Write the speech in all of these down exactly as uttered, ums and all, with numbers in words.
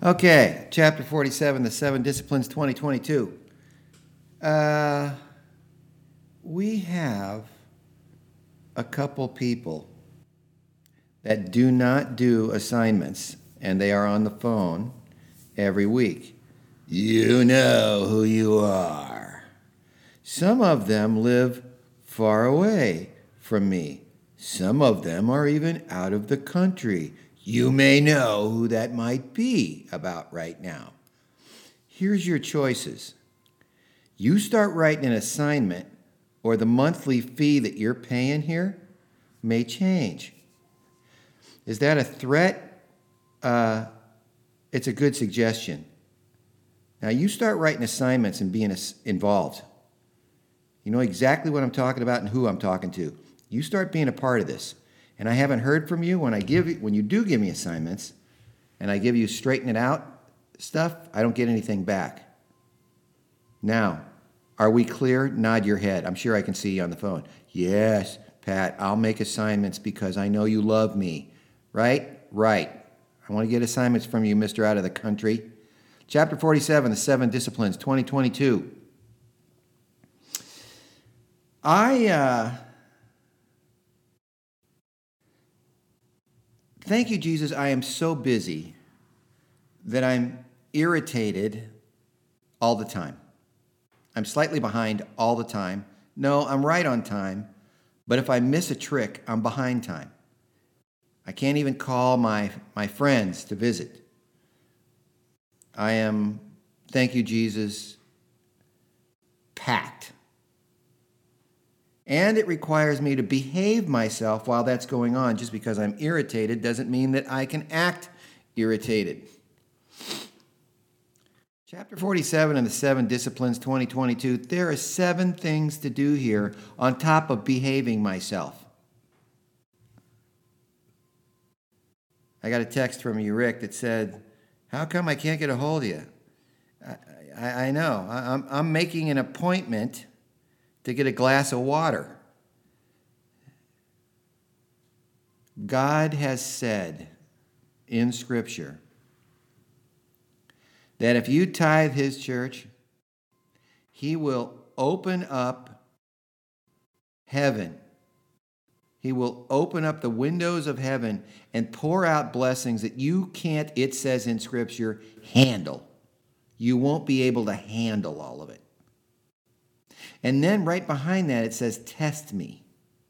Okay, chapter forty-seven, the seven disciplines twenty twenty-two. Uh, we have a couple people that do not do assignments, and they are on the phone every week. You know who you are. Some of them live far away from me. Some of them are even out of the country. You may know who that might be about right now. Here's your choices. You start writing an assignment, or the monthly fee that you're paying here may change. Is that a threat? Uh, it's a good suggestion. Now, you start writing assignments and being involved. You know exactly what I'm talking about and who I'm talking to. You start being a part of this. And I haven't heard from you when I give you, when you do give me assignments, and I give you straighten it out stuff, I don't get anything back. Now, are we clear? Nod your head. I'm sure I can see you on the phone. Yes, Pat, I'll make assignments because I know you love me. Right? Right. I want to get assignments from you, Mister Out of the Country. Chapter forty-seven, the seven disciplines, twenty twenty-two. I, uh... Thank you, Jesus. I am so busy that I'm irritated all the time. I'm slightly behind all the time. No, I'm right on time, but if I miss a trick, I'm behind time. I can't even call my, my friends to visit. I am, thank you, Jesus, packed. And it requires me to behave myself while that's going on. Just because I'm irritated doesn't mean that I can act irritated. Chapter forty-seven of the seven disciplines twenty twenty-two, there are seven things to do here on top of behaving myself. I got a text from you, Rick, that said, how come I can't get a hold of you? I, I, I know. I, I'm, I'm making an appointment to get a glass of water. God has said in Scripture that if you tithe His church, He will open up heaven. He will open up the windows of heaven and pour out blessings that you can't, it says in Scripture, handle. You won't be able to handle all of it. And then right behind that, it says, test me.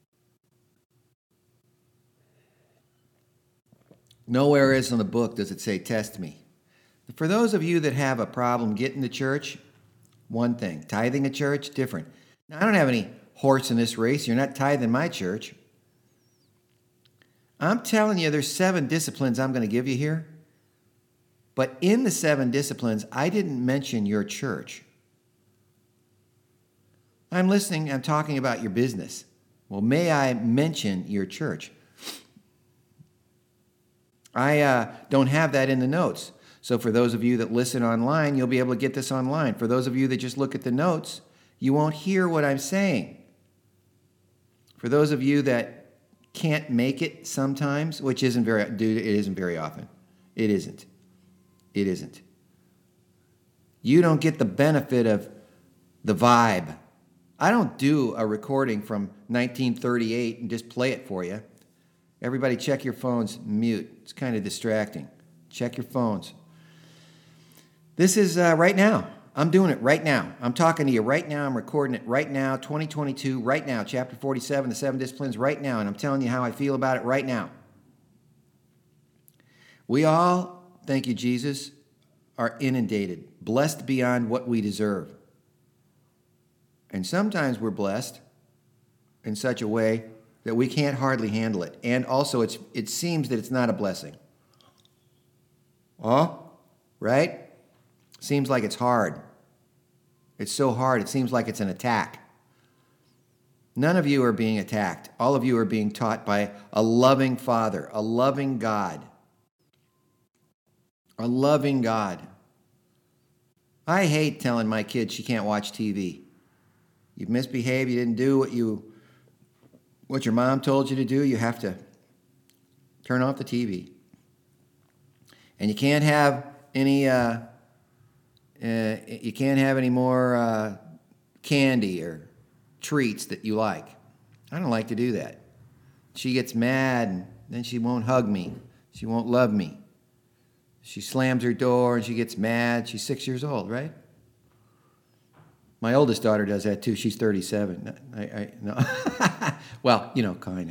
Nowhere else in the book does it say, test me. For those of you that have a problem getting to church, one thing. Tithing a church, different. Now, I don't have any horse in this race. You're not tithing my church. I'm telling you, there's seven disciplines I'm going to give you here. But in the seven disciplines, I didn't mention your church. I'm listening, I'm talking about your business. Well, may I mention your church? I uh, don't have that in the notes. So for those of you that listen online, you'll be able to get this online. For those of you that just look at the notes, you won't hear what I'm saying. For those of you that can't make it sometimes, which isn't very, dude, it isn't very often. It isn't. It isn't. You don't get the benefit of the vibe. I don't do a recording from nineteen thirty-eight and just play it for you. Everybody check your phones, mute. It's kind of distracting. Check your phones. This is uh, right now. I'm doing it right now. I'm talking to you right now. I'm recording it right now, twenty twenty-two, right now, chapter forty-seven, the seven disciplines, right now, and I'm telling you how I feel about it right now. We all, thank you, Jesus, are inundated, blessed beyond what we deserve. And sometimes we're blessed in such a way that we can't hardly handle it. And also, it's it seems that it's not a blessing. Oh, right? Seems like it's hard. It's so hard, it seems like it's an attack. None of you are being attacked. All of you are being taught by a loving Father, a loving God. A loving God. I hate telling my kids she can't watch T V. You've misbehaved, you didn't do what you what your mom told you to do, you have to turn off the T V. And you can't have any, uh, uh, you can't have any more uh, candy or treats that you like. I don't like to do that. She gets mad, and then she won't hug me. She won't love me. She slams her door, and she gets mad. She's six years old, right? My oldest daughter does that, too. She's thirty-seven. I, I, no. Well, you know, kind of.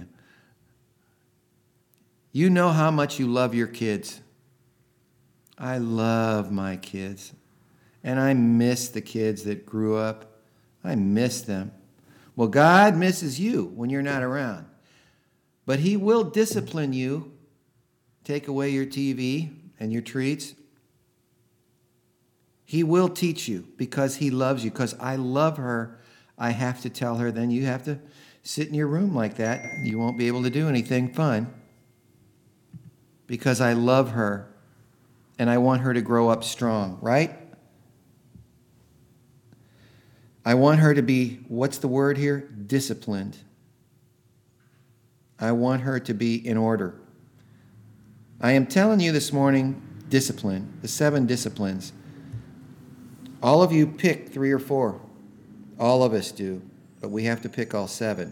You know how much you love your kids. I love my kids. And I miss the kids that grew up. I miss them. Well, God misses you when you're not around. But he will discipline you. Take away your T V and your treats. He will teach you because he loves you. Because I love her, I have to tell her, then you have to sit in your room like that. You won't be able to do anything fun. Because I love her and I want her to grow up strong, right? I want her to be, what's the word here? Disciplined. I want her to be in order. I am telling you this morning, discipline, the seven disciplines. All of you pick three or four. All of us do, but we have to pick all seven.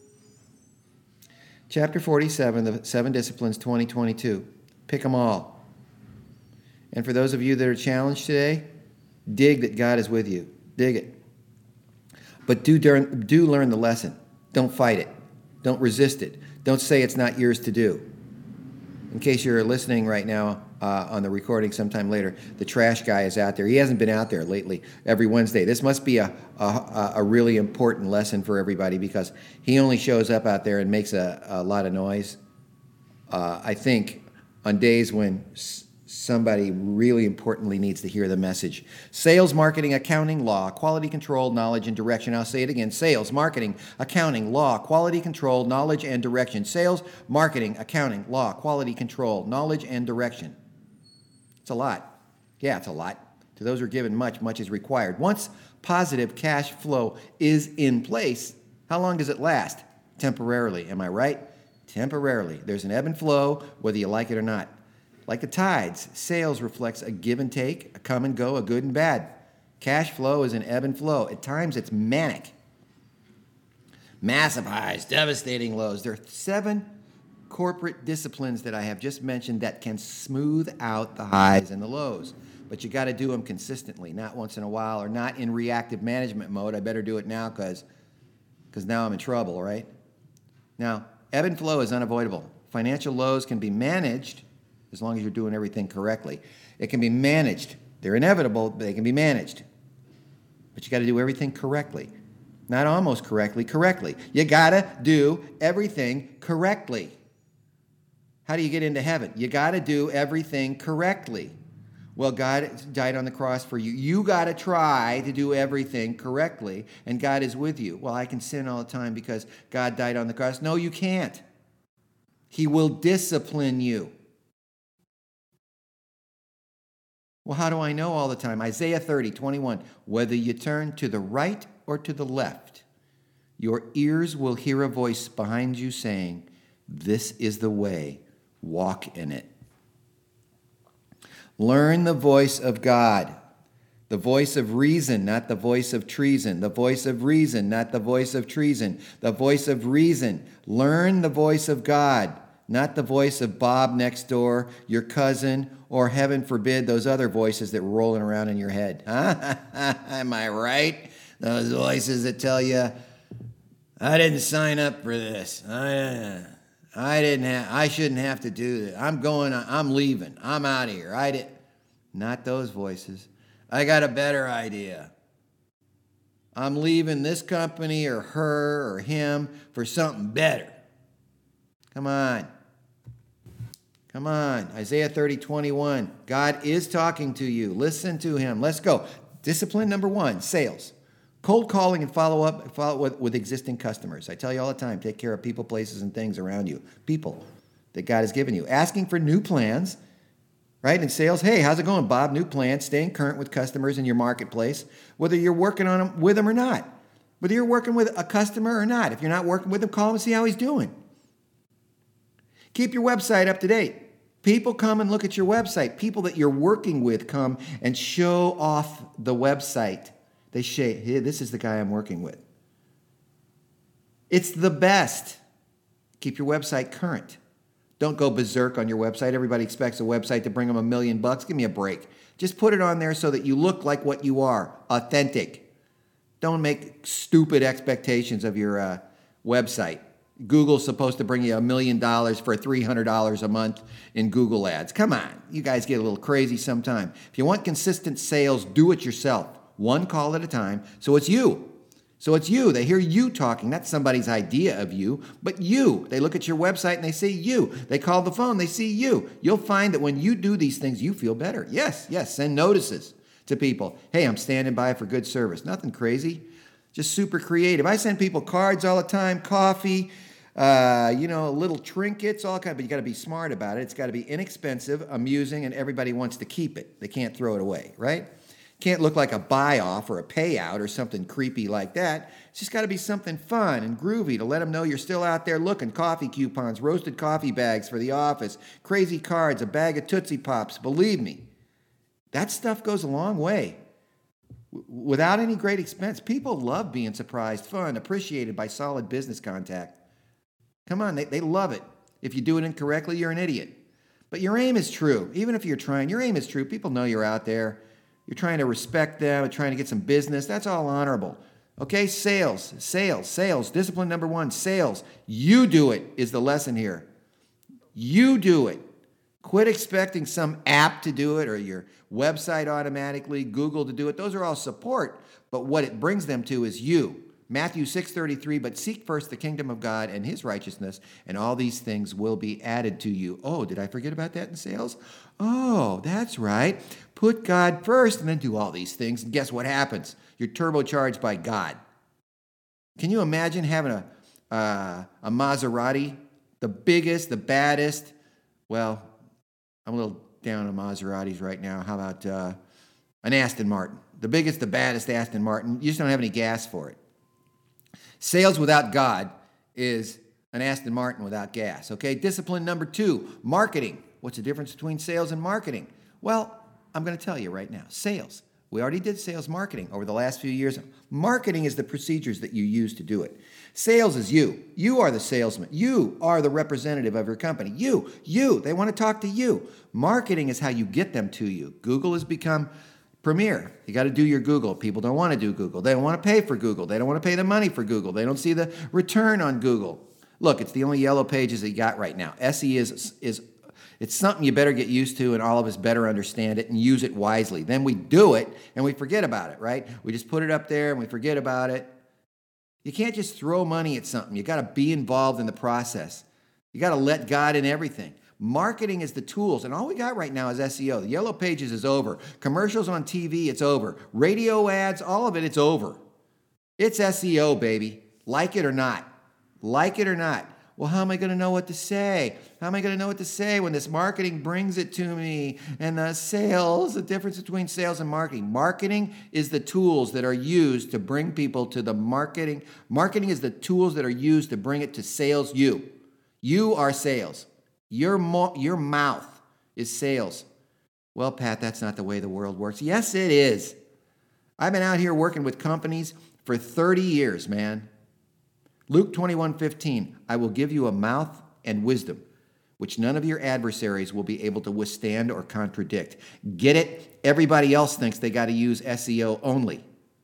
Chapter forty-seven, the seven disciplines, twenty twenty-two. Pick them all. And for those of you that are challenged today, dig that God is with you. Dig it. But do, do learn the lesson. Don't fight it. Don't resist it. Don't say it's not yours to do. In case you're listening right now uh, on the recording sometime later, the trash guy is out there. He hasn't been out there lately every Wednesday. This must be a, a, a really important lesson for everybody because he only shows up out there and makes a, a lot of noise. Uh, I think on days when somebody really importantly needs to hear the message. Sales, marketing, accounting, law, quality control, knowledge, and direction. I'll say it again. Sales, marketing, accounting, law, quality control, knowledge, and direction. Sales, marketing, accounting, law, quality control, knowledge, and direction. It's a lot. Yeah, it's a lot. To those who are given much, much is required. Once positive cash flow is in place, how long does it last? Temporarily. Am I right? Temporarily. There's an ebb and flow, whether you like it or not. Like the tides, sales reflects a give and take, a come and go, a good and bad. Cash flow is an ebb and flow. At times, it's manic. Massive highs, devastating lows. There are seven corporate disciplines that I have just mentioned that can smooth out the highs and the lows. But you got to do them consistently, not once in a while or not in reactive management mode. I better do it now because because now I'm in trouble, right? Now, ebb and flow is unavoidable. Financial lows can be managed as long as you're doing everything correctly. It can be managed. They're inevitable, but they can be managed. But you got to do everything correctly. Not almost correctly, correctly. You got to do everything correctly. How do you get into heaven? You got to do everything correctly. Well, God died on the cross for you. You got to try to do everything correctly, and God is with you. Well, I can sin all the time because God died on the cross. No, you can't. He will discipline you. Well, how do I know all the time? Isaiah thirty, twenty-one. Whether you turn to the right or to the left, your ears will hear a voice behind you saying, "This is the way, walk in it." Learn the voice of God, the voice of reason, not the voice of treason, the voice of reason, not the voice of treason, the voice of reason. Learn the voice of God, not the voice of Bob next door, your cousin, or heaven forbid, those other voices that were rolling around in your head. Huh? Am I right? Those voices that tell you, I didn't sign up for this. I, I didn't have, I shouldn't have to do this. I'm going, I'm leaving. I'm out of here. I did. Not those voices. I got a better idea. I'm leaving this company or her or him for something better. Come on. Come on. Isaiah thirty, twenty-one. God is talking to you. Listen to him. Let's go. Discipline number one, sales. Cold calling and follow up follow with, with existing customers. I tell you all the time, take care of people, places, and things around you. People that God has given you. Asking for new plans, right? In sales, hey, how's it going, Bob? New plans. Staying current with customers in your marketplace, whether you're working on them with them or not. Whether you're working with a customer or not. If you're not working with him, call him and see how he's doing. Keep your website up to date. People come and look at your website. People that you're working with come and show off the website. They say, hey, this is the guy I'm working with. It's the best. Keep your website current. Don't go berserk on your website. Everybody expects a website to bring them a million bucks. Give me a break. Just put it on there so that you look like what you are, authentic. Don't make stupid expectations of your uh, website. Google's supposed to bring you a million dollars for three hundred dollars a month in Google ads. Come on, you guys get a little crazy sometime. If you want consistent sales, do it yourself, one call at a time. So it's you. So it's you. They hear you talking, not somebody's idea of you, but you. They look at your website and they see you. They call the phone, they see you. You'll find that when you do these things, you feel better. Yes, yes, send notices to people. Hey, I'm standing by for good service. Nothing crazy, just super creative. I send people cards all the time, coffee, uh, you know, little trinkets, all kind. But you got to be smart about it. It's got to be inexpensive, amusing, and everybody wants to keep it. They can't throw it away, right? Can't look like a buy-off or a payout or something creepy like that. It's just got to be something fun and groovy to let them know you're still out there looking. Coffee coupons, roasted coffee bags for the office, crazy cards, a bag of Tootsie Pops. Believe me, that stuff goes a long way. W- without any great expense. People love being surprised, fun, appreciated by solid business contact. Come on, they, they love it. If you do it incorrectly, you're an idiot. But your aim is true. Even if you're trying, your aim is true. People know you're out there. You're trying to respect them and trying to get some business. That's all honorable. Okay, sales, sales, sales. Discipline number one, sales. You do it is the lesson here. You do it. Quit expecting some app to do it or your website automatically, Google to do it. Those are all support, but what it brings them to is you. Matthew six thirty-three, but seek first the kingdom of God and his righteousness, and all these things will be added to you. Oh, did I forget about that in sales? Oh, that's right. Put God first and then do all these things. And guess what happens? You're turbocharged by God. Can you imagine having a, uh, a Maserati, the biggest, the baddest? Well, I'm a little down on Maseratis right now. How about uh, an Aston Martin? The biggest, the baddest Aston Martin. You just don't have any gas for it. Sales without God is an Aston Martin without gas. Okay, discipline number two, marketing. What's the difference between sales and marketing? Well, I'm going to tell you right now. Sales. We already did sales marketing over the last few years. Marketing is the procedures that you use to do it. Sales is you. You are the salesman. You are the representative of your company. You, you. They want to talk to you. Marketing is how you get them to you. Google has become premier. You got to do your Google. People don't want to do Google. They don't want to pay for Google. They don't want to pay the money for Google. They don't see the return on Google. Look, it's the only yellow pages that you got right now. S E O is, is it's something you better get used to, and all of us better understand it and use it wisely. Then we do it, and we forget about it, right? We just put it up there, and we forget about it. You can't just throw money at something. You got to be involved in the process. You got to let God in everything. Marketing is the tools, and all we got right now is S E O. The yellow pages is over. Commercials on T V, it's over. Radio ads, all of it, it's over. It's S E O, baby. Like it or not. Like it or not. Well, how am I going to know what to say? How am I going to know what to say when this marketing brings it to me? And the sales, the difference between sales and marketing. Marketing is the tools that are used to bring people to the marketing. Marketing is the tools that are used to bring it to sales you. You are sales. Your, mo- your mouth is sales. Well, Pat, that's not the way the world works. Yes, it is. I've been out here working with companies for thirty years, man. Luke twenty-one fifteen, I will give you a mouth and wisdom, which none of your adversaries will be able to withstand or contradict. Get it? Everybody else thinks they got to use S E O only.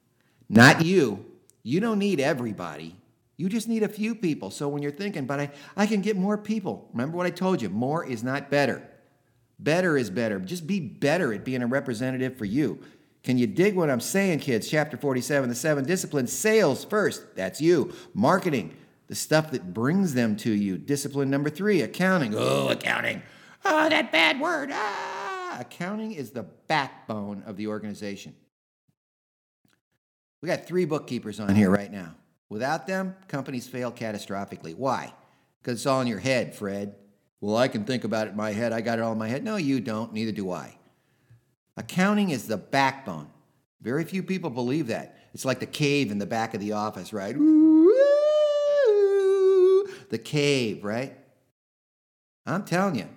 Not you. You don't need everybody. You just need a few people. So when you're thinking, but I, I can get more people, remember what I told you, more is not better. Better is better. Just be better at being a representative for you. Can you dig what I'm saying, kids? Chapter forty-seven, the seven disciplines. Sales first, that's you. Marketing, the stuff that brings them to you. Discipline number three, accounting. Oh, accounting. Oh, that bad word. Ah! Accounting is the backbone of the organization. We got three bookkeepers on here right now. Without them, companies fail catastrophically. Why? Because it's all in your head, Fred. Well, I can think about it in my head. I got it all in my head. No, you don't. Neither do I. Accounting is the backbone. Very few people believe that. It's like the cave in the back of the office, right? Ooh, the cave, right? I'm telling you,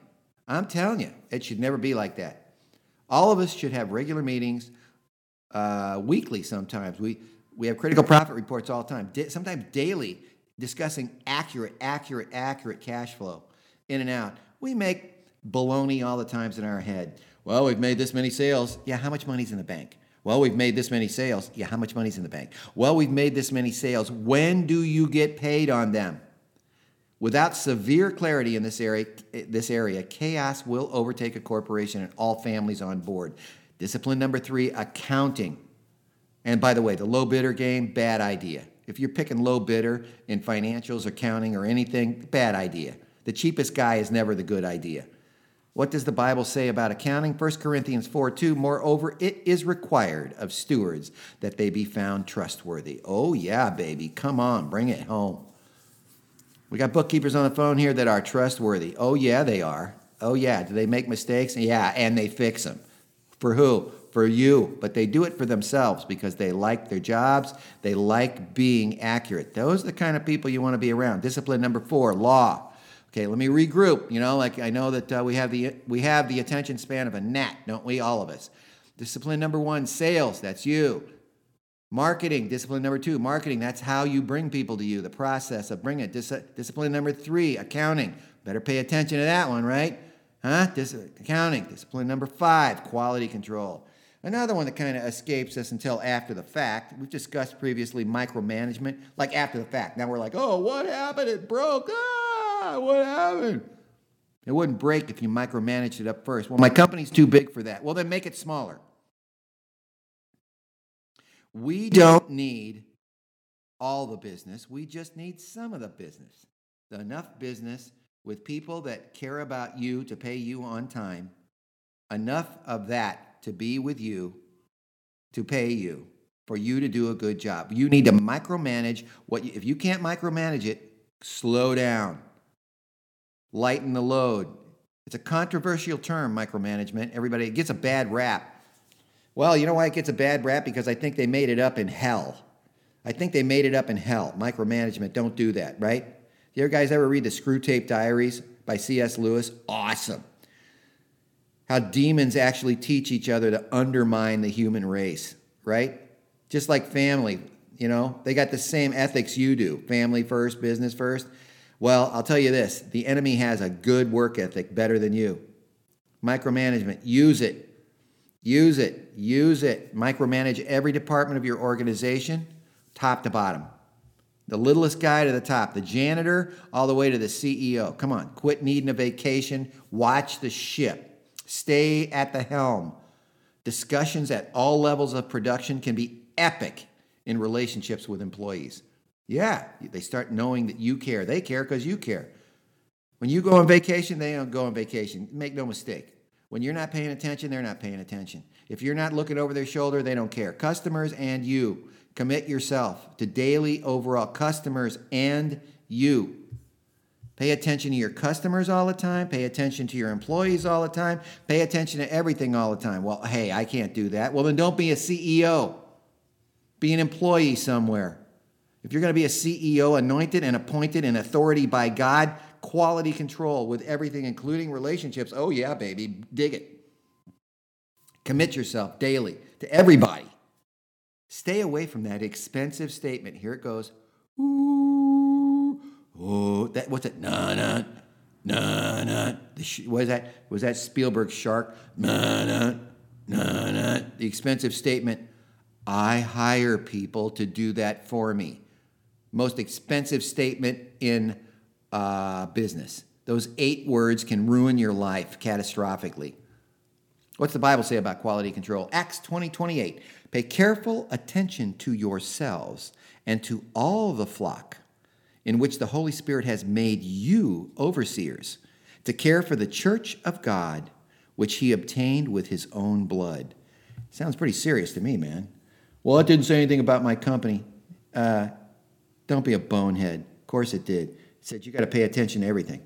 I'm telling you, it should never be like that. All of us should have regular meetings, uh, weekly sometimes. We, we have critical profit reports all the time, da- sometimes daily, discussing accurate, accurate, accurate cash flow in and out. We make baloney all the times in our head. Well, we've made this many sales. Yeah, how much money's in the bank? Well, we've made this many sales. Yeah, how much money's in the bank? Well, we've made this many sales. When do you get paid on them? Without severe clarity in this area, this area, chaos will overtake a corporation and all families on board. Discipline number three, accounting. And by the way, the low bidder game, bad idea. If you're picking low bidder in financials, accounting, or anything, bad idea. The cheapest guy is never the good idea. What does the Bible say about accounting? First Corinthians four two, moreover, it is required of stewards that they be found trustworthy. Oh yeah, baby, come on, bring it home. We got bookkeepers on the phone here that are trustworthy. Oh yeah, they are. Oh yeah, do they make mistakes? Yeah, and they fix them. For who? For you. But they do it for themselves because they like their jobs. They like being accurate. Those are the kind of people you want to be around. Discipline number four, law. Okay, let me regroup. You know, like I know that uh, we have the we have the attention span of a gnat, don't we? All of us. Discipline number one, sales. That's you. Marketing. Discipline number two, marketing. That's how you bring people to you. The process of bringing it. Dis- discipline number three, accounting. Better pay attention to that one, right? Huh? Dis- accounting. Discipline number five, quality control. Another one that kind of escapes us until after the fact. We've discussed previously micromanagement, like after the fact. Now we're like, oh, what happened? It broke. Ah, what happened? It wouldn't break if you micromanaged it up first. Well, my company's too big for that. Well, then make it smaller. We don't need all the business. We just need some of the business. Enough business with people that care about you to pay you on time. Enough of that to be with you, to pay you, for you to do a good job. You need to micromanage what you, if you can't micromanage it, slow down. Lighten the load. It's a controversial term, micromanagement. Everybody, it gets a bad rap. Well, you know why it gets a bad rap? Because I think they made it up in hell. I think they made it up in hell. Micromanagement, don't do that, right? Do you guys ever read the Screw Tape Diaries by C S Lewis? Awesome. How demons actually teach each other to undermine the human race, right? Just like family, you know, they got the same ethics you do. Family first, business first. Well, I'll tell you this. The enemy has a good work ethic, better than you. Micromanagement, use it. Use it. Use it. Micromanage every department of your organization, top to bottom. The littlest guy to the top, the janitor all the way to the C E O. Come on, quit needing a vacation. Watch the ship. Stay at the helm. Discussions at all levels of production can be epic in relationships with employees. Yeah, they start knowing that you care. They care because you care. When you go on vacation, they don't go on vacation. Make no mistake. When you're not paying attention, they're not paying attention. If you're not looking over their shoulder, they don't care. Customers and you. Commit yourself to daily overall customers and you. Pay attention to your customers all the time. Pay attention to your employees all the time. Pay attention to everything all the time. Well, hey, I can't do that. Well, then don't be a C E O. Be an employee somewhere. If you're going to be a C E O, anointed and appointed in authority by God, quality control with everything, including relationships. Oh, yeah, baby. Dig it. Commit yourself daily to everybody. Stay away from that expensive statement. Here it goes. Ooh, oh, that what's it? Nah, nah, nah, nah. The sh- what is that? Was that Spielberg's Shark? Nah, nah, nah, nah. The expensive statement. I hire people to do that for me. Most expensive statement in uh, business. Those eight words can ruin your life catastrophically. What's the Bible say about quality control? Acts twenty twenty-eight. Pay careful attention to yourselves and to all the flock in which the Holy Spirit has made you overseers to care for the church of God, which he obtained with his own blood. Sounds pretty serious to me, man. Well, it didn't say anything about my company. Uh, don't be a bonehead. Of course it did. It said you got to pay attention to everything.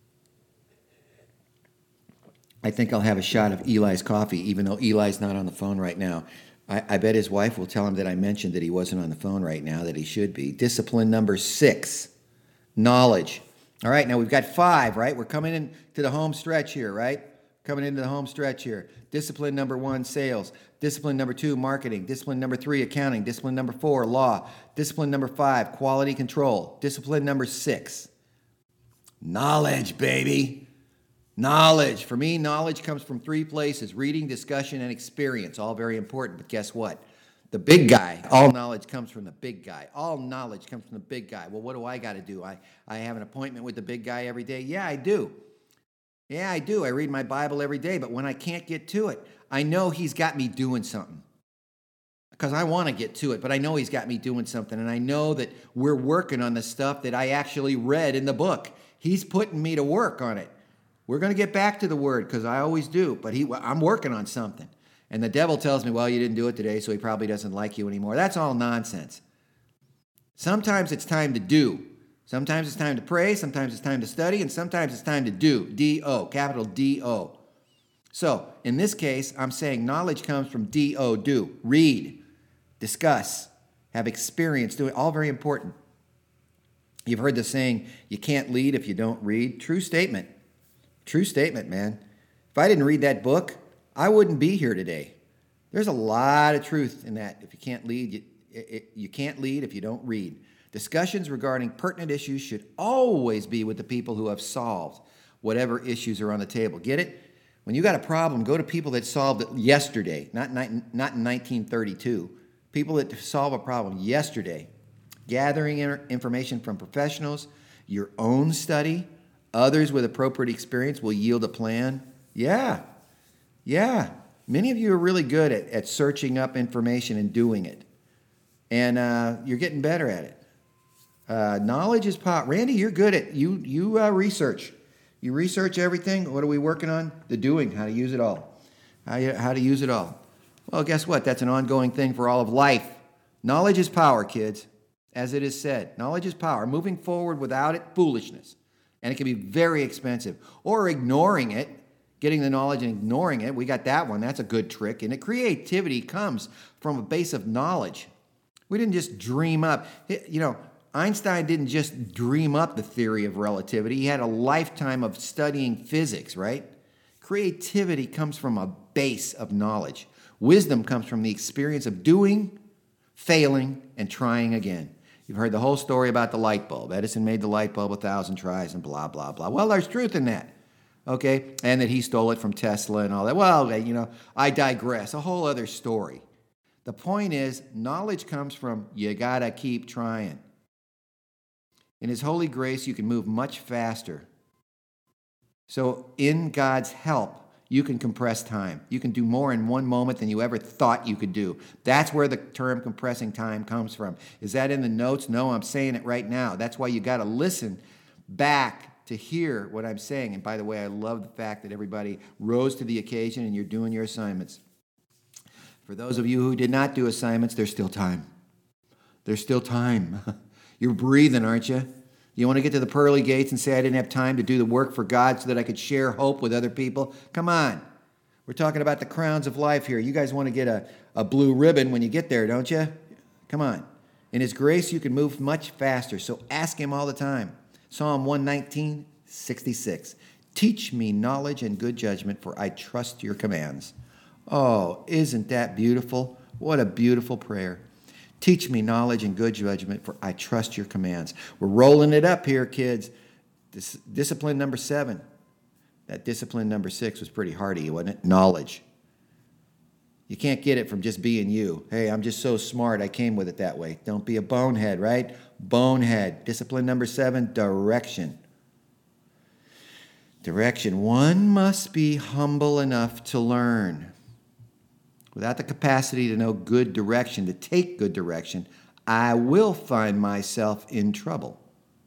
I think I'll have a shot of Eli's coffee, even though Eli's not on the phone right now. I, I bet his wife will tell him that I mentioned that he wasn't on the phone right now, that he should be. Discipline number six, knowledge. All right, now we've got five, right? We're coming into the home stretch here, right? Coming into the home stretch here. Discipline number one, sales. Discipline number two, marketing. Discipline number three, accounting. Discipline number four, law. Discipline number five, quality control. Discipline number six, knowledge, baby. Knowledge. For me, knowledge comes from three places: reading, discussion, and experience. All very important, but guess what? The big guy. All knowledge comes from the big guy. All knowledge comes from the big guy. Well, what do I got to do? I, I have an appointment with the big guy every day? Yeah, I do. Yeah, I do. I read my Bible every day, but when I can't get to it, I know he's got me doing something. Because I want to get to it, but I know he's got me doing something, and I know that we're working on the stuff that I actually read in the book. He's putting me to work on it. We're going to get back to the Word, because I always do, but he, I'm working on something. And the devil tells me, well, you didn't do it today, so he probably doesn't like you anymore. That's all nonsense. Sometimes it's time to do. Sometimes it's time to pray. Sometimes it's time to study. And sometimes it's time to do. D O, capital D O. So, in this case, I'm saying knowledge comes from D O, do. Read, discuss, have experience, do it. All very important. You've heard the saying, you can't lead if you don't read. True statement. True statement, man. If I didn't read that book, I wouldn't be here today. There's a lot of truth in that. If you can't lead, you, it, you can't lead if you don't read. Discussions regarding pertinent issues should always be with the people who have solved whatever issues are on the table. Get it? When you got a problem, go to people that solved it yesterday, not, not in nineteen thirty-two. People that solve a problem yesterday. Gathering information from professionals, your own study, others with appropriate experience will yield a plan. Yeah. Yeah, many of you are really good at, at searching up information and doing it. And uh, you're getting better at it. Uh, knowledge is power. Randy, you're good at you you uh, research. You research everything. What are we working on? The doing, how to use it all. How, you, how to use it all. Well, guess what? That's an ongoing thing for all of life. Knowledge is power, kids. As it is said, knowledge is power. Moving forward without it, foolishness. And it can be very expensive. Or ignoring it. Getting the knowledge and ignoring it, we got that one. That's a good trick. And the creativity comes from a base of knowledge. We didn't just dream up. You know, Einstein didn't just dream up the theory of relativity. He had a lifetime of studying physics, right? Creativity comes from a base of knowledge. Wisdom comes from the experience of doing, failing, and trying again. You've heard the whole story about the light bulb. Edison made the light bulb a thousand tries and blah, blah, blah. Well, there's truth in that. Okay, and that he stole it from Tesla and all that. Well, you know, I digress. A whole other story. The point is, knowledge comes from you gotta keep trying. In His holy grace, you can move much faster. So in God's help, you can compress time. You can do more in one moment than you ever thought you could do. That's where the term compressing time comes from. Is that in the notes? No, I'm saying it right now. That's why you gotta listen back to hear what I'm saying. And by the way, I love the fact that everybody rose to the occasion and you're doing your assignments. For those of you who did not do assignments, there's still time. There's still time. You're breathing, aren't you? You want to get to the pearly gates and say I didn't have time to do the work for God so that I could share hope with other people? Come on. We're talking about the crowns of life here. You guys want to get a, a blue ribbon when you get there, don't you? Come on. In His grace, you can move much faster. So ask Him all the time. Psalm one nineteen, sixty-six. Teach me knowledge and good judgment, for I trust your commands. Oh, isn't that beautiful? What a beautiful prayer. Teach me knowledge and good judgment, for I trust your commands. We're rolling it up here, kids. Dis- discipline number seven. That discipline number six was pretty hardy, wasn't it? Knowledge. You can't get it from just being you. Hey, I'm just so smart, I came with it that way. Don't be a bonehead, right? Bonehead. Discipline number seven, direction. Direction. One must be humble enough to learn. Without the capacity to know good direction, to take good direction, I will find myself in trouble.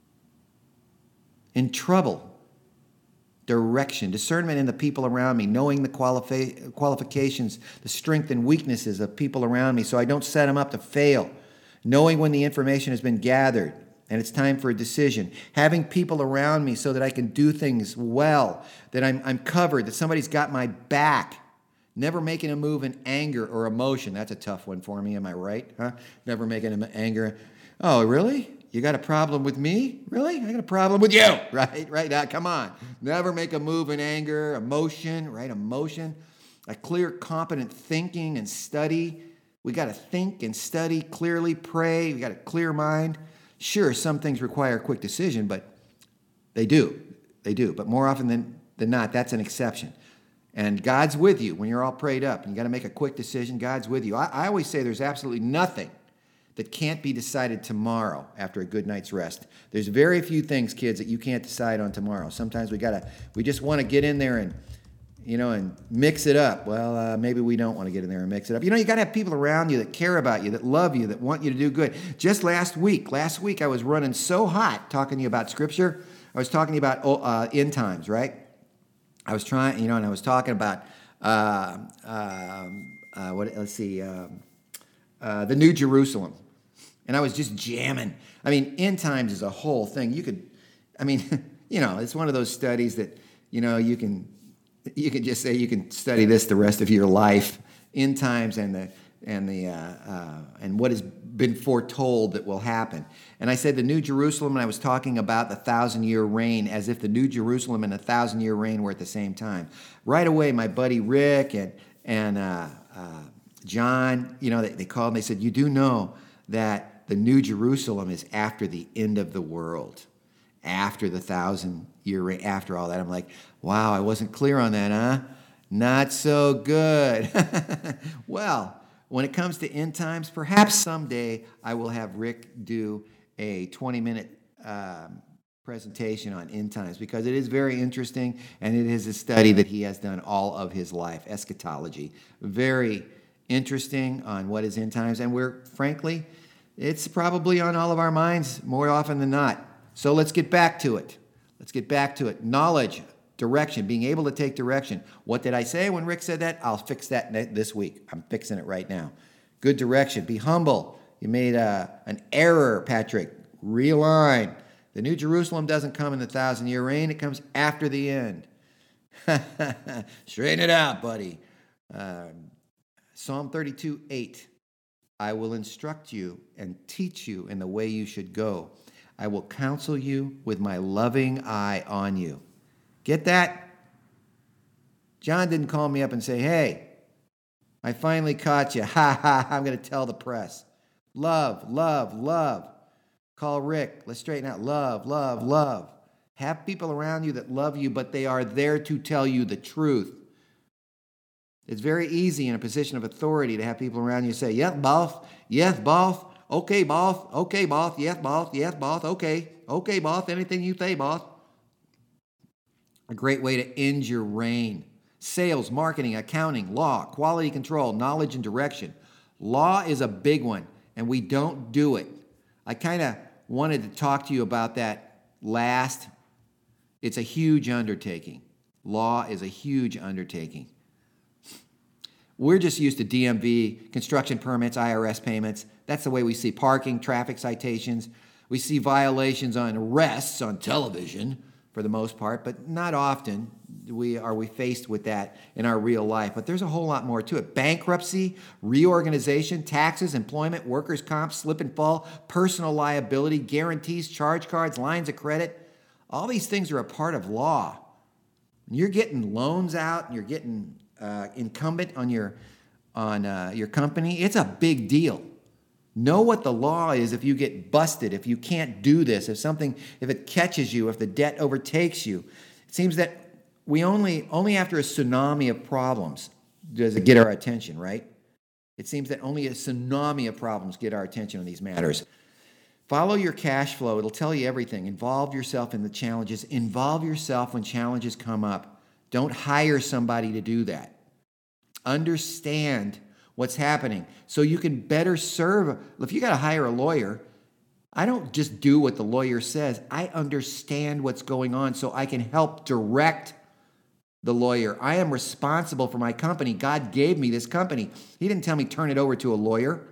In trouble. Direction, discernment in the people around me, knowing the qualifi- qualifications, the strength and weaknesses of people around me so I don't set them up to fail. Knowing when the information has been gathered and it's time for a decision. Having people around me so that I can do things well, that I'm, I'm covered, that somebody's got my back. Never making a move in anger or emotion. That's a tough one for me, am I right? Huh? Never making an anger. Oh, really? You got a problem with me? Really? I got a problem with you, right? Right now, come on. Never make a move in anger, emotion, right? Emotion. A clear, competent thinking and study. We got to think and study clearly, pray. We got a clear mind. Sure, some things require a quick decision, but they do. They do. But more often than, than not, that's an exception. And God's with you when you're all prayed up and you got to make a quick decision. God's with you. I, I always say there's absolutely nothing that can't be decided tomorrow after a good night's rest. There's very few things, kids, that you can't decide on tomorrow. Sometimes we gotta, we just want to get in there and, you know, and mix it up. Well, uh, maybe we don't want to get in there and mix it up. You know, you got to have people around you that care about you, that love you, that want you to do good. Just last week, last week I was running so hot talking to you about Scripture. I was talking to you about uh, end times, right? I was trying, you know, and I was talking about, uh, uh, uh, what? let's see, um, uh, the New Jerusalem. And I was just jamming. I mean, end times is a whole thing. You could, I mean, you know, it's one of those studies that, you know, you can, you can just say you can study this the rest of your life. End times and the and the uh, uh, and what has been foretold that will happen. And I said the New Jerusalem, and I was talking about the thousand-year reign, as if the New Jerusalem and the thousand-year reign were at the same time. Right away, my buddy Rick and and uh, uh, John, you know, they, they called and they said, "You do know that the New Jerusalem is after the end of the world, after the thousand-year reign, after all that." I'm like, wow, I wasn't clear on that, huh? Not so good. Well, when it comes to end times, perhaps someday I will have Rick do a twenty-minute um, presentation on end times, because it is very interesting, and it is a study that he has done all of his life, eschatology. Very interesting on what is end times, and we're, frankly, it's probably on all of our minds more often than not. So let's get back to it. Let's get back to it. Knowledge, direction, being able to take direction. What did I say when Rick said that? I'll fix that this week. I'm fixing it right now. Good direction. Be humble. You made a, an error, Patrick. Realign. The New Jerusalem doesn't come in the thousand-year reign. It comes after the end. Straighten it out, buddy. Um, Psalm thirty-two, eight. I will instruct you and teach you in the way you should go. I will counsel you with my loving eye on you. Get that? John didn't call me up and say, hey, I finally caught you. Ha ha, I'm going to tell the press. Love, love, love. Call Rick. Let's straighten out. Love, love, love. Have people around you that love you, but they are there to tell you the truth. It's very easy in a position of authority to have people around you say, yes, boss, yes, boss, okay, boss, okay, boss, yes, boss, yes, boss, okay, okay, boss, anything you say, boss. A great way to end your reign. Sales, marketing, accounting, law, quality control, knowledge, and direction. Law is a big one, and we don't do it. I kind of wanted to talk to you about that last. It's a huge undertaking. Law is a huge undertaking. We're just used to D M V, construction permits, I R S payments. That's the way we see parking, traffic citations. We see violations on arrests on television for the most part, but not often we are we faced with that in our real life. But there's a whole lot more to it. Bankruptcy, reorganization, taxes, employment, workers' comp, slip and fall, personal liability, guarantees, charge cards, lines of credit. All these things are a part of law. You're getting loans out and you're getting Uh, incumbent on your on uh, your company, it's a big deal. Know what the law is if you get busted, if you can't do this, if something, if it catches you, if the debt overtakes you. It seems that we only only after a tsunami of problems does it get our attention, right? It seems that only a tsunami of problems get our attention on these matters. Follow your cash flow. It'll tell you everything. Involve yourself in the challenges. Involve yourself when challenges come up. Don't hire somebody to do that. Understand what's happening so you can better serve. If you got to hire a lawyer, I don't just do what the lawyer says. I understand what's going on so I can help direct the lawyer. I am responsible for my company. God gave me this company. He didn't tell me turn it over to a lawyer.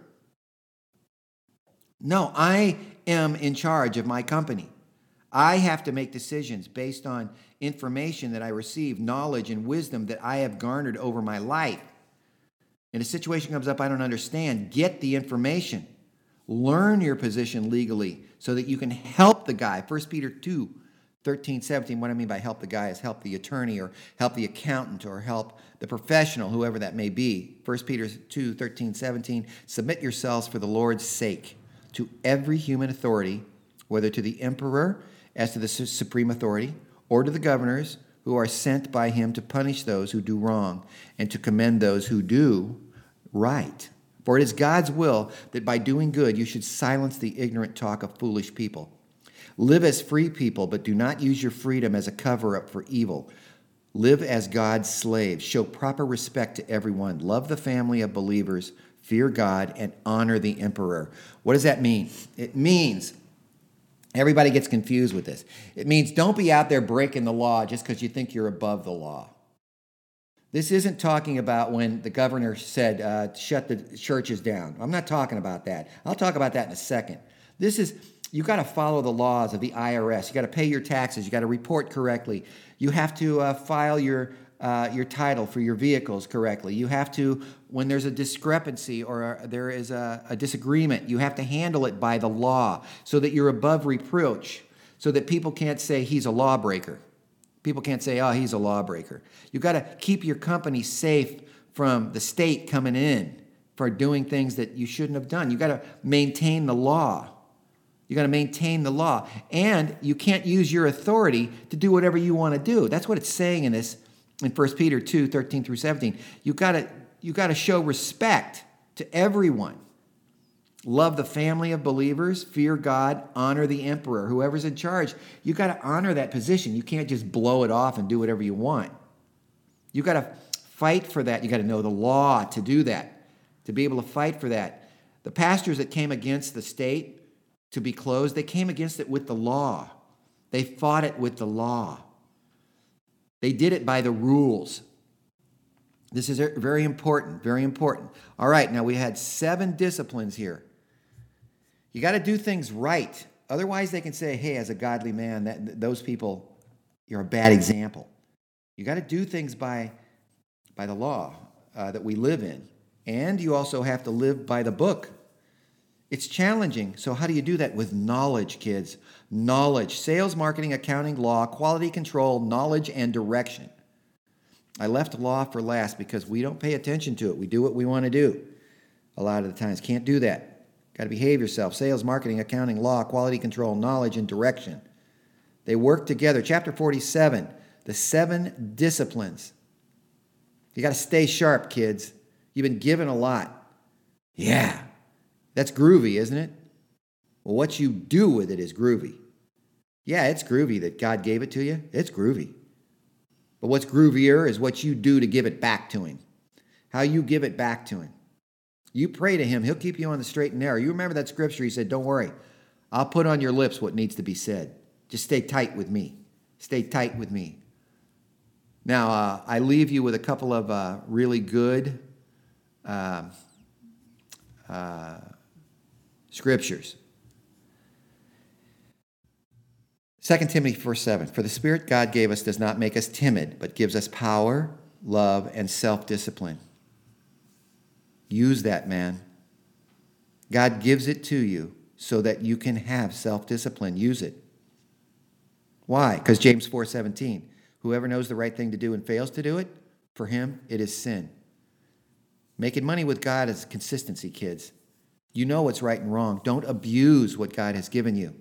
No, I am in charge of my company. I have to make decisions based on information that I receive, knowledge and wisdom that I have garnered over my life. And a situation comes up I don't understand, get the information. Learn your position legally so that you can help the guy. First Peter two, thirteen, seventeen. What I mean by help the guy is help the attorney or help the accountant or help the professional, whoever that may be. First Peter two, thirteen, seventeen. Submit yourselves for the Lord's sake to every human authority, whether to the emperor as to the supreme authority, or to the governors who are sent by him to punish those who do wrong and to commend those who do right. For it is God's will that by doing good you should silence the ignorant talk of foolish people. Live as free people, but do not use your freedom as a cover-up for evil. Live as God's slaves. Show proper respect to everyone. Love the family of believers. Fear God and honor the emperor. What does that mean? It means, everybody gets confused with this. It means don't be out there breaking the law just because you think you're above the law. This isn't talking about when the governor said, uh, shut the churches down. I'm not talking about that. I'll talk about that in a second. This is, you got to follow the laws of the I R S. You got to pay your taxes. You got to report correctly. You have to uh, file your uh, your title for your vehicles correctly. You have to, when there's a discrepancy or a, there is a, a disagreement, you have to handle it by the law so that you're above reproach, so that people can't say he's a lawbreaker. People can't say, oh, he's a lawbreaker. You've got to keep your company safe from the state coming in for doing things that you shouldn't have done. You've got to maintain the law. You've got to maintain the law. And you can't use your authority to do whatever you want to do. That's what it's saying in this, in First Peter two, thirteen through seventeen. You've got to, you've got to show respect to everyone. Love the family of believers, fear God, honor the emperor, whoever's in charge. You've got to honor that position. You can't just blow it off and do whatever you want. You've got to fight for that. You've got to know the law to do that, to be able to fight for that. The pastors that came against the state to be closed, they came against it with the law. They fought it with the law. They did it by the rules. This is very important, very important. All right, now we had seven disciplines here. You got to do things right. Otherwise, they can say, hey, as a godly man, that those people, you're a bad example. You got to do things by, by the law uh, that we live in. And you also have to live by the book. It's challenging. So how do you do that? With knowledge, kids. Knowledge. Sales, marketing, accounting, law, quality control, knowledge, and direction. I left law for last because we don't pay attention to it. We do what we want to do a lot of the times. Can't do that. Got to behave yourself. Sales, marketing, accounting, law, quality control, knowledge, and direction. They work together. Chapter forty-seven, the seven disciplines. You got to stay sharp, kids. You've been given a lot. Yeah, that's groovy, isn't it? Well, what you do with it is groovy. Yeah, it's groovy that God gave it to you. It's groovy. But what's groovier is what you do to give it back to him. How you give it back to him. You pray to him. He'll keep you on the straight and narrow. You remember that scripture? He said, don't worry. I'll put on your lips what needs to be said. Just stay tight with me. Stay tight with me. Now, uh, I leave you with a couple of uh, really good uh, uh, scriptures. Second Timothy four seven, for the Spirit God gave us does not make us timid, but gives us power, love, and self-discipline. Use that, man. God gives it to you so that you can have self-discipline. Use it. Why? Because James four seventeen, whoever knows the right thing to do and fails to do it, for him it is sin. Making money with God is consistency, kids. You know what's right and wrong. Don't abuse what God has given you.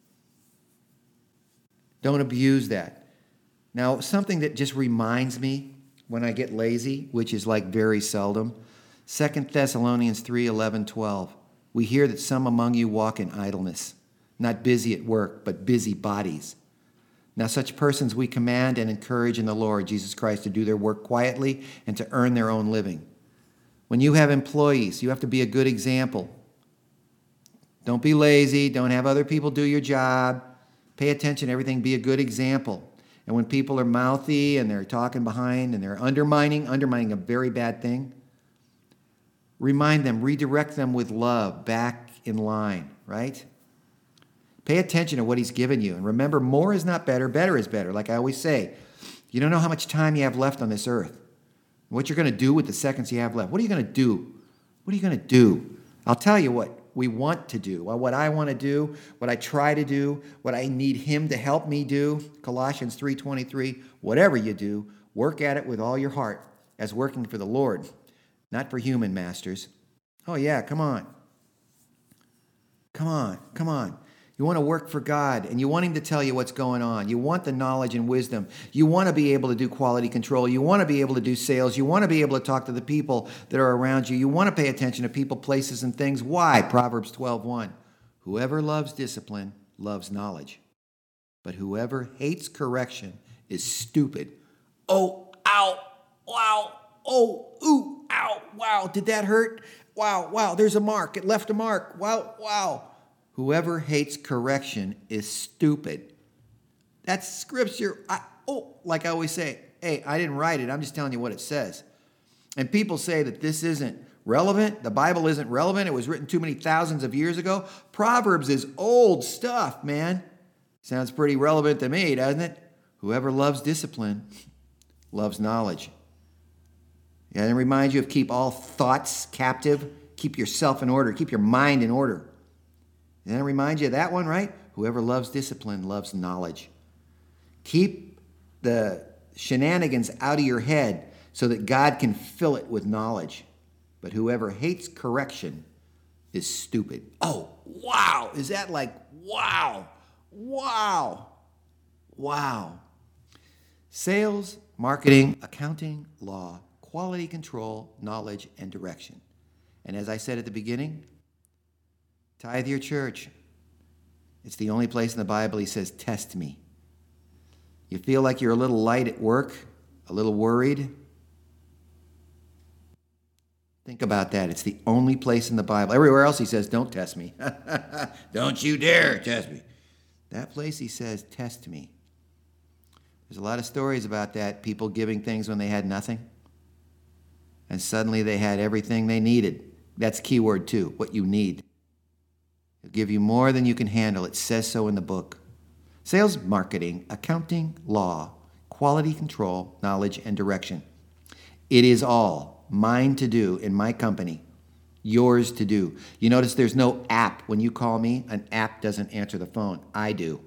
Don't abuse that. Now, something that just reminds me when I get lazy, which is like very seldom, Second Thessalonians three eleven, twelve. We hear that some among you walk in idleness, not busy at work, but busy bodies. Now, such persons we command and encourage in the Lord Jesus Christ to do their work quietly and to earn their own living. When you have employees, you have to be a good example. Don't be lazy. Don't have other people do your job. Pay attention to everything. Be a good example. And when people are mouthy and they're talking behind and they're undermining, undermining a very bad thing, remind them, redirect them with love back in line, right? Pay attention to what he's given you. And remember, more is not better, better is better. Like I always say, you don't know how much time you have left on this earth. What you're going to do with the seconds you have left. What are you going to do? What are you going to do? I'll tell you what. we want to do, what I want to do, what I try to do, what I need him to help me do. Colossians three twenty-three, whatever you do, work at it with all your heart as working for the Lord, not for human masters. Oh yeah, come on. Come on, come on. You want to work for God, and you want him to tell you what's going on. You want the knowledge and wisdom. You want to be able to do quality control. You want to be able to do sales. You want to be able to talk to the people that are around you. You want to pay attention to people, places, and things. Why? Proverbs twelve one. Whoever loves discipline loves knowledge, but whoever hates correction is stupid. Oh, ow, wow, oh, ooh, ow, wow. Did that hurt? Wow, wow, there's a mark. It left a mark. Wow, wow. Whoever hates correction is stupid. That's scripture. I, oh, like I always say, hey, I didn't write it. I'm just telling you what it says. And people say that this isn't relevant. The Bible isn't relevant. It was written too many thousands of years ago. Proverbs is old stuff, man. Sounds pretty relevant to me, doesn't it? Whoever loves discipline loves knowledge. Yeah, and it reminds you of keep all thoughts captive. Keep yourself in order. Keep your mind in order. And it reminds you of that one, right? Whoever loves discipline loves knowledge. Keep the shenanigans out of your head so that God can fill it with knowledge. But whoever hates correction is stupid. Oh, wow. Is that like, wow, wow, wow. Sales, marketing, accounting, law, quality control, knowledge, and direction. And as I said at the beginning, tithe your church. It's the only place in the Bible he says, test me. You feel like you're a little light at work, a little worried? Think about that. It's the only place in the Bible. Everywhere else he says, don't test me. Don't you dare test me. That place he says, test me. There's a lot of stories about that, people giving things when they had nothing. And suddenly they had everything they needed. That's keyword too, what you need. He'll give you more than you can handle. It says so in the book. Sales, marketing, accounting, law, quality control, knowledge, and direction. It is all mine to do in my company, yours to do. You notice there's no app. When you call me, an app doesn't answer the phone. I do.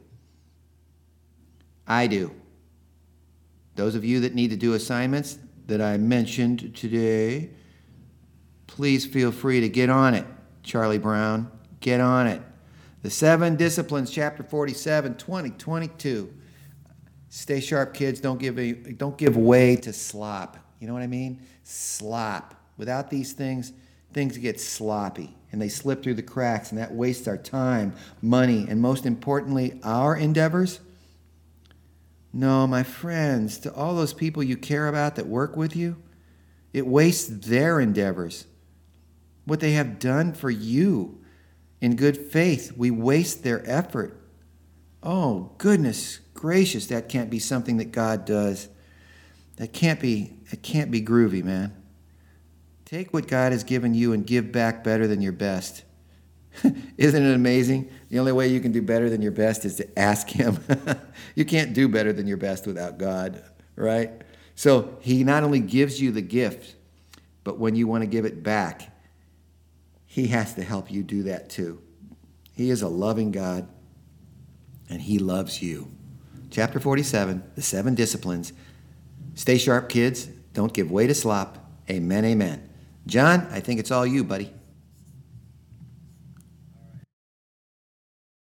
I do. Those of you that need to do assignments that I mentioned today, please feel free to get on it. Charlie Brown, get on it. The Seven Disciplines, chapter forty-seven, twenty twenty-two. Stay sharp, kids. Don't give a, don't give way to slop. You know what I mean? Slop. Without these things, things get sloppy, and they slip through the cracks, and that wastes our time, money, and most importantly, our endeavors. No, my friends, to all those people you care about that work with you, it wastes their endeavors. What they have done for you in good faith, we waste their effort. Oh, goodness gracious, that can't be something that God does. That can't be, it can't be groovy, man. Take what God has given you and give back better than your best. Isn't it amazing? The only way you can do better than your best is to ask him. You can't do better than your best without God, right? So he not only gives you the gift, but when you want to give it back, he has to help you do that too. He is a loving God, and he loves you. Chapter forty-seven, the seven disciplines. Stay sharp, kids. Don't give way to slop. Amen, amen. John, I think it's all you, buddy.